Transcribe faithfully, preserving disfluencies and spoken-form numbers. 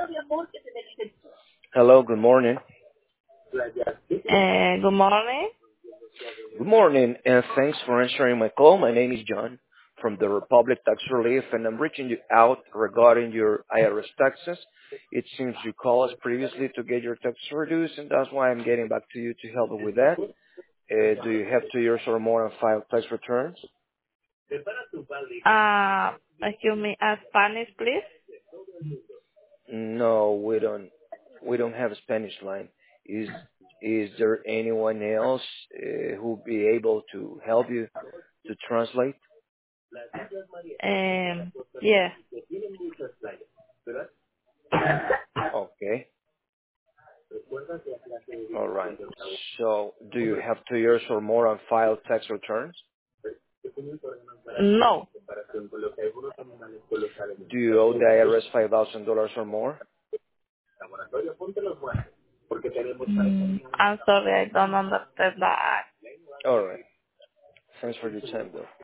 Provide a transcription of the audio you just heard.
Hello, good morning. Uh, good morning. Good morning, and thanks for answering my call. My name is John from the Republic Tax Relief, and I'm reaching you out regarding your I R S taxes. It seems you called us previously to get your taxes reduced, and that's why I'm getting back to you to help you with that. Uh, do you have two years or more on file tax returns? Uh, excuse me, uh, Spanish, please. No, we don't. We don't have a Spanish line. Is is there anyone else uh, who will be able to help you to translate? Um, yeah. Okay. All right. So, do you have two years or more on file tax returns? No. Do you owe the I R S five thousand dollars or more? Mm, I'm sorry, I don't understand that. All right. Thanks for your time, though.